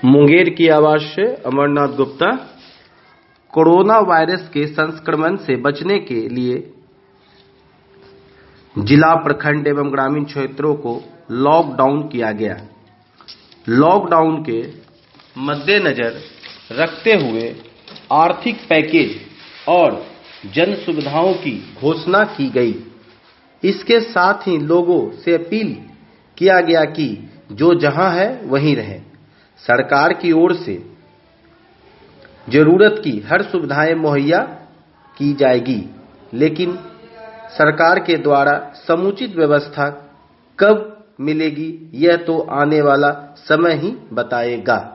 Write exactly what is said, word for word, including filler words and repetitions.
मुंगेर की आवाज से अमरनाथ गुप्ता। कोरोना वायरस के संक्रमण से बचने के लिए जिला, प्रखंड एवं ग्रामीण क्षेत्रों को लॉकडाउन किया गया। लॉकडाउन के मद्देनजर रखते हुए आर्थिक पैकेज और जन सुविधाओं की घोषणा की गई। इसके साथ ही लोगों से अपील किया गया कि जो जहां है वहीं रहे। सरकार की ओर से जरूरत की हर सुविधाएं मुहैया की जाएगी, लेकिन सरकार के द्वारा समुचित व्यवस्था कब मिलेगी यह तो आने वाला समय ही बताएगा।